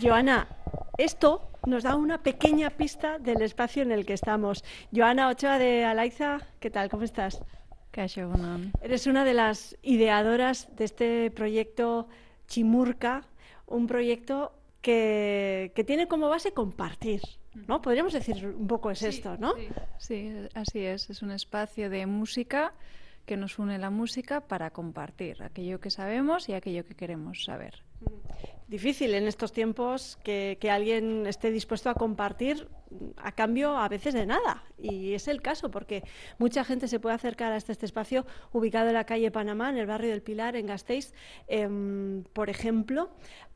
Joana, esto nos da una pequeña pista del espacio en el que estamos. Joana Ochoa de Alaiza, ¿qué tal? ¿Cómo estás? Kaixo, egunon. Eres una de las ideadoras de este proyecto Chimurka, un proyecto que tiene como base compartir, ¿no? Podríamos decir un poco es Sí, esto, ¿no? sí. Sí, así es. Es un espacio de música que nos une la música para compartir aquello que sabemos y aquello que queremos saber. Difícil en estos tiempos que alguien esté dispuesto a compartir a cambio a veces de nada. Y es el caso, porque mucha gente se puede acercar a este espacio ubicado en la calle Panamá, en el barrio del Pilar, en Gasteiz, por ejemplo,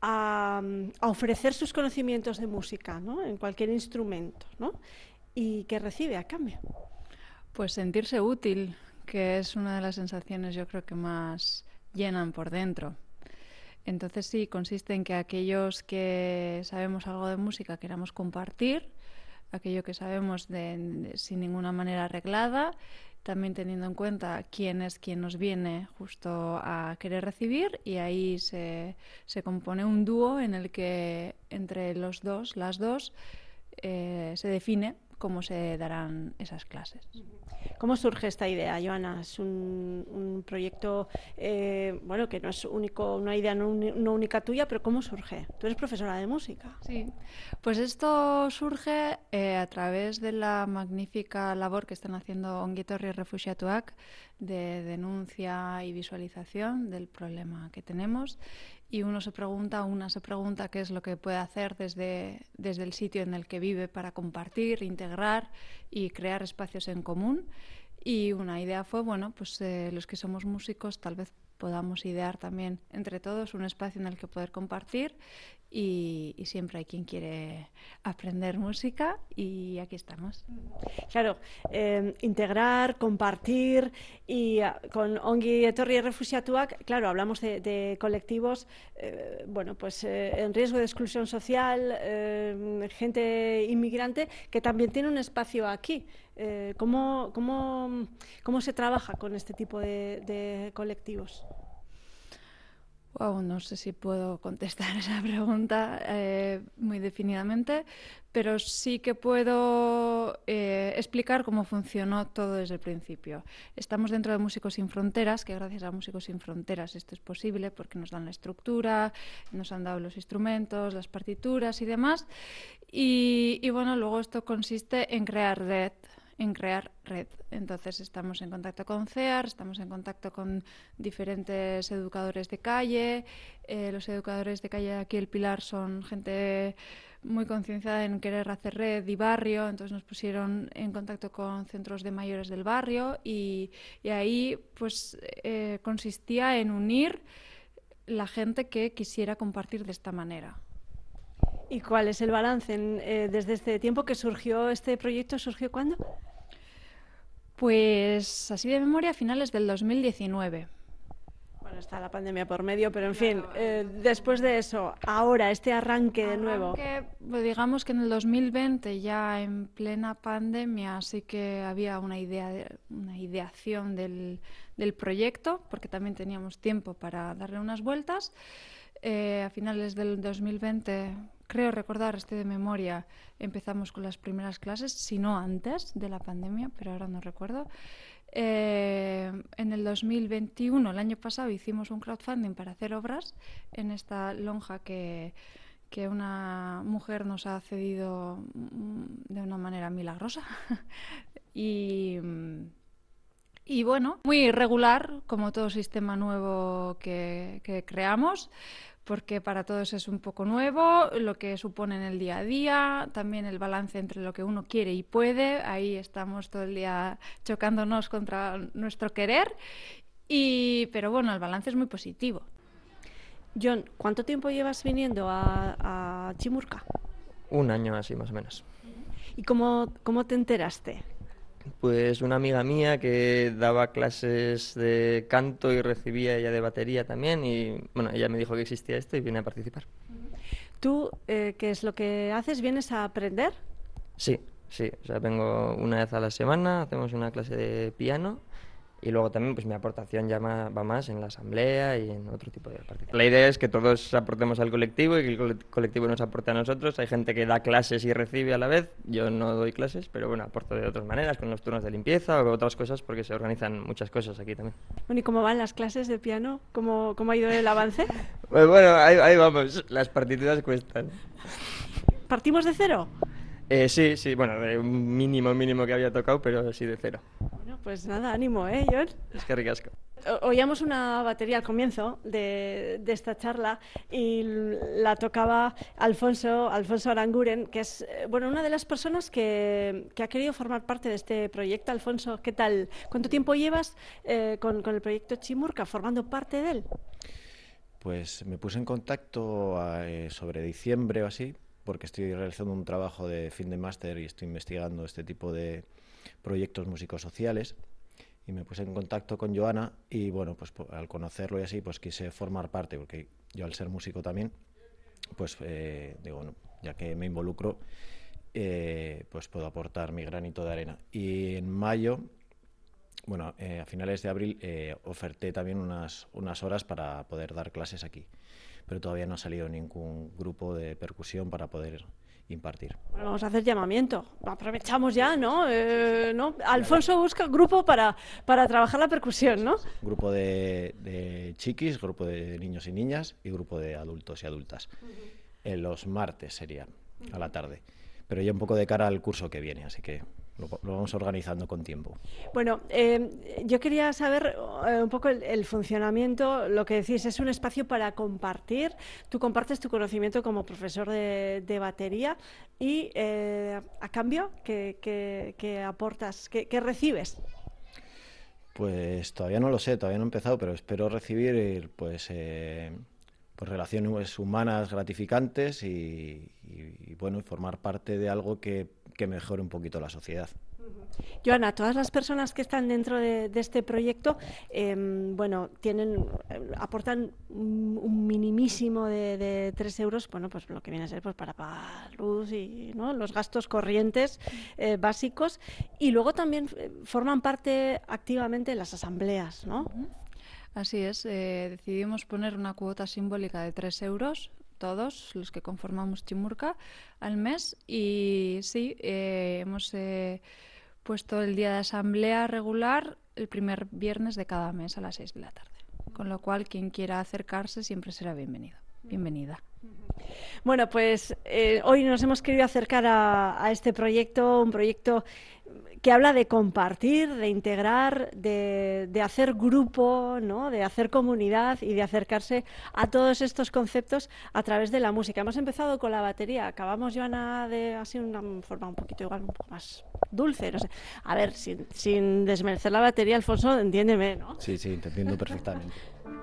a ofrecer sus conocimientos de música, ¿no? En cualquier instrumento, ¿no? Y que recibe a cambio. Pues sentirse útil, que es una de las sensaciones yo creo que más llenan por dentro. Entonces sí, consiste en que aquellos que sabemos algo de música queramos compartir, aquello que sabemos sin ninguna manera arreglada, también teniendo en cuenta quién es quien nos viene justo a querer recibir, y ahí se compone un dúo en el que entre los dos, las dos, se define cómo se darán esas clases. ¿Cómo surge esta idea, Joana? Es un proyecto, bueno, que no es único, una idea no única tuya, pero ¿cómo surge? Tú eres profesora de música. Sí, pues esto surge a través de la magnífica labor que están haciendo Ongi Etorri Refuxiatuak de denuncia y visualización del problema que tenemos. Y una se pregunta qué es lo que puede hacer desde el sitio en el que vive para compartir, integrar y crear espacios en común. Y una idea fue, bueno, pues los que somos músicos tal vez podamos idear también entre todos un espacio en el que poder compartir, y siempre hay quien quiere aprender música y aquí estamos. Claro, integrar, compartir y con Ongi Etorri Refuxiatuak, claro, hablamos de colectivos, bueno, pues en riesgo de exclusión social, gente inmigrante que también tiene un espacio aquí. ¿Cómo se trabaja con este tipo de colectivos? Wow, no sé si puedo contestar esa pregunta muy definidamente, pero sí que puedo explicar cómo funcionó todo desde el principio. Estamos dentro de Músicos Sin Fronteras, que gracias a Músicos Sin Fronteras esto es posible porque nos dan la estructura, nos han dado los instrumentos, las partituras y demás. Y bueno, luego esto consiste en crear red. Entonces estamos en contacto con CEAR, estamos en contacto con diferentes educadores de calle. Los educadores de calle de aquí, el Pilar, son gente muy concienciada en querer hacer red y barrio, entonces nos pusieron en contacto con centros de mayores del barrio, y ahí pues consistía en unir la gente que quisiera compartir de esta manera. ¿Y cuál es el balance desde este tiempo que surgió este proyecto? ¿Surgió cuándo? Pues así de memoria, a finales del 2019. Bueno, está la pandemia por medio, pero en fin, después de eso, ahora, este arranque de nuevo. Digamos que en el 2020, ya en plena pandemia, sí que había una ideación del proyecto, porque también teníamos tiempo para darle unas vueltas. A finales del 2020, creo recordar, estoy de memoria, empezamos con las primeras clases, si no antes de la pandemia, pero ahora no recuerdo. En el 2021, el año pasado, hicimos un crowdfunding para hacer obras en esta lonja que una mujer nos ha cedido de una manera milagrosa. y bueno, muy irregular, como todo sistema nuevo que creamos, porque para todos es un poco nuevo, lo que supone en el día a día, también el balance entre lo que uno quiere y puede. Ahí estamos todo el día chocándonos contra nuestro querer, pero bueno, el balance es muy positivo. John, ¿cuánto tiempo llevas viniendo a Chimurka? Un año así, más o menos. ¿Y cómo te enteraste? Pues una amiga mía que daba clases de canto y recibía ella de batería también, y bueno, ella me dijo que existía esto y vine a participar. ¿Tú qué es lo que haces? ¿Vienes a aprender? Sí, o sea, vengo una vez a la semana, hacemos una clase de piano Y luego también pues mi aportación ya va más en la asamblea y en otro tipo de participación. La idea es que todos aportemos al colectivo y que el colectivo nos aporte a nosotros. Hay gente que da clases y recibe a la vez. Yo no doy clases, pero bueno, aporto de otras maneras, con los turnos de limpieza o otras cosas, porque se organizan muchas cosas aquí también. Bueno, ¿y cómo van las clases de piano? ¿Cómo ha ido el avance? Pues bueno, ahí vamos. Las partituras cuestan. ¿Partimos de cero? Sí, bueno, de un mínimo que había tocado, pero sí de cero. Bueno, pues nada, ánimo, John? Es que ricasco. Oíamos una batería al comienzo de esta charla y la tocaba Alfonso Aranguren, que es una de las personas que ha querido formar parte de este proyecto. Alfonso, ¿qué tal? ¿Cuánto tiempo llevas con el proyecto Chimurca, formando parte de él? Pues me puse en contacto sobre diciembre o así, porque estoy realizando un trabajo de fin de máster y estoy investigando este tipo de proyectos músicos sociales. Y me puse en contacto con Joana y bueno, pues al conocerlo y así, pues quise formar parte, porque yo al ser músico también, pues digo, no, ya que me involucro, pues puedo aportar mi granito de arena. Y en mayo, bueno, a finales de abril, oferté también unas horas para poder dar clases aquí, pero todavía no ha salido ningún grupo de percusión para poder impartir. Bueno, vamos a hacer llamamiento. Aprovechamos ya, ¿no? ¿No? Alfonso busca grupo para trabajar la percusión, ¿no? Grupo de chiquis, grupo de niños y niñas y grupo de adultos y adultas. En los martes sería, a la tarde. Pero ya un poco de cara al curso que viene, así que lo vamos organizando con tiempo. Bueno, yo quería saber un poco el funcionamiento. Lo que decís, es un espacio para compartir. Tú compartes tu conocimiento como profesor de batería y a cambio, ¿qué aportas? ¿Qué recibes? Pues todavía no lo sé, todavía no he empezado, pero espero recibir pues relaciones humanas gratificantes y bueno, formar parte de algo que mejore un poquito la sociedad. Joana, todas las personas que están dentro de este proyecto, aportan un minimísimo de 3 euros, bueno, pues lo que viene a ser pues para pagar luz y, ¿no?, los gastos corrientes básicos, y luego también forman parte activamente de las asambleas, ¿no? Así es, decidimos poner una cuota simbólica de 3 euros, todos los que conformamos Chimurca, al mes, y sí, hemos puesto el día de asamblea regular el primer viernes de cada mes a las 6 de la tarde, con lo cual quien quiera acercarse siempre será bienvenida. Bueno, pues hoy nos hemos querido acercar a este proyecto, un proyecto que habla de compartir, de integrar, de hacer grupo, ¿no?, de hacer comunidad y de acercarse a todos estos conceptos a través de la música. Hemos empezado con la batería, acabamos, Joana, de así una forma un poco más dulce, no sé. A ver, sin desmerecer la batería, Alfonso, entiéndeme, ¿no? Sí, te entiendo perfectamente.